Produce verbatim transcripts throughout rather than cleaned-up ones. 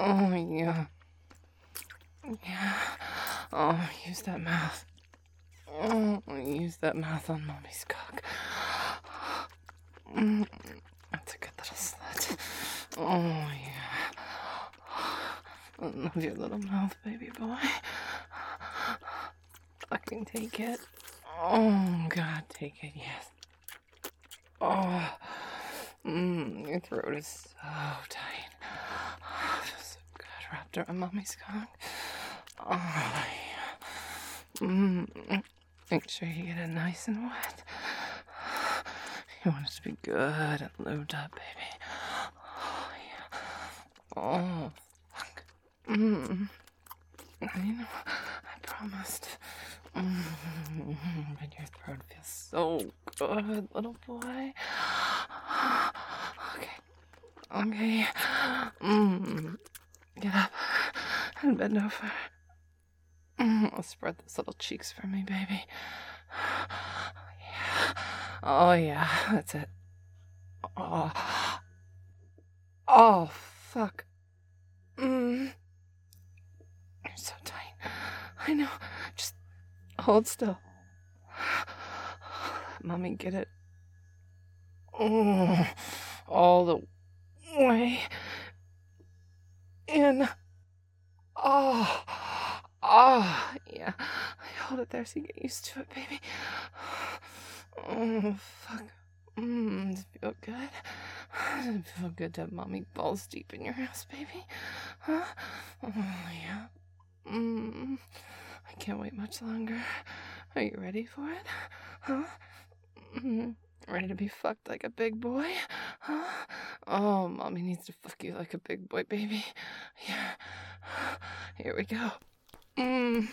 Oh, yeah. Yeah. Oh, use that mouth. Oh, use that mouth on Mommy's cock. Mm, that's a good little slut. Oh, yeah. I love your little mouth, baby boy. Fucking take it. Oh, God, take it, yes. Oh, mm, your throat is so tight. Oh, it feels so good wrapped around Mommy's cock. Oh, yeah. Mm, make sure you get it nice and wet. You want it to be good and lubed up, baby. Oh, yeah. Oh, fuck. Mm. I know. I promised. Mm. But your throat feels so good, little boy. Okay. Okay. Mm. Get up and bend over. Mm. Spread those little cheeks for me, baby. Yeah. Oh, yeah. That's it. Oh. Oh, fuck. Mm. You're so tight. I know. Just hold still. Mommy, get it. Oh, all the way in. Oh, oh, yeah. Hold it there so you get used to it, baby. Oh, fuck. Mmm, does it feel good? Does it feel good to have Mommy balls deep in your ass, baby? Huh? Oh, yeah. Mmm. I can't wait much longer. Are you ready for it? Huh? Mm-hmm. Ready to be fucked like a big boy? Huh? Oh, Mommy needs to fuck you like a big boy, baby. Yeah. Here we go. Mmm.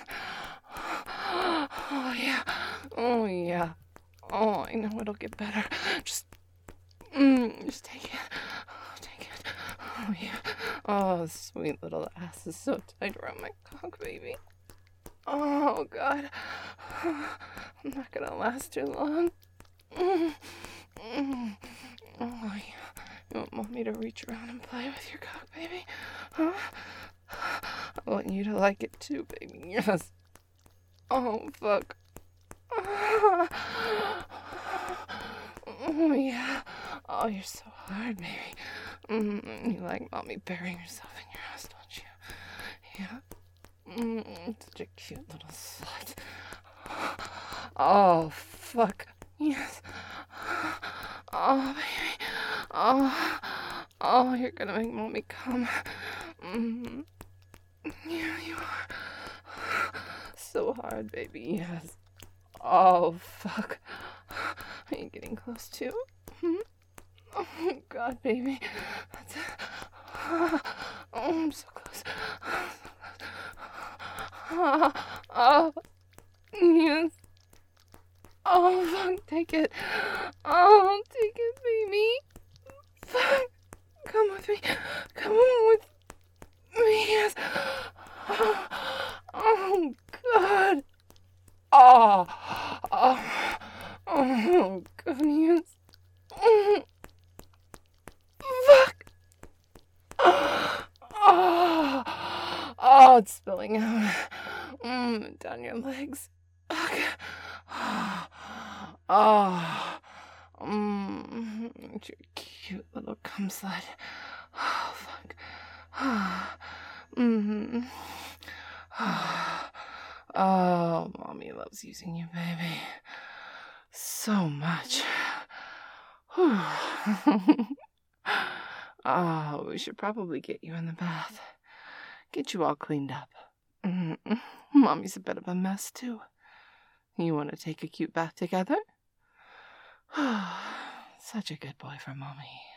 Oh, yeah. Oh, yeah. Oh, I know it'll get better. Just, mmm, just take it. Oh, take it. Oh, yeah. Oh, sweet little ass is so tight around my cock, baby. Oh, God. I'm not gonna last too long. Mm. Mm. Oh, yeah. You want Mommy to reach around and play with your cock, baby? Huh? I want you to like it too, baby. Yes. Oh, fuck. Oh, yeah. Oh, you're so hard, baby. Mm, you like Mommy burying herself in your ass, don't you? Yeah. Mm, such a cute little slut. Oh, fuck. Yes. Oh, baby. Oh, oh, you're gonna make Mommy come. Mm. Yeah, you are. So hard, baby. Yes. Oh, fuck. Are you getting close too? Hmm? Oh, God, baby. That's it. Oh, I'm so close. Oh, oh, yes. Oh, fuck, take it. Oh, take it, baby. Fuck. Come with me. Come with me. Yes. Oh, oh God. Oh, oh, oh, goodness. Oh, fuck. Oh, oh, it's spilling out. Mm, down your legs. Okay. Oh, mm, your cute little cum slut. Oh, fuck. Mm-hmm. Oh, Mommy loves using you, baby. So much. Oh, we should probably get you in the bath. Get you all cleaned up. Mm-hmm. Mommy's a bit of a mess, too. You want to take a cute bath together? Such a good boy for Mommy.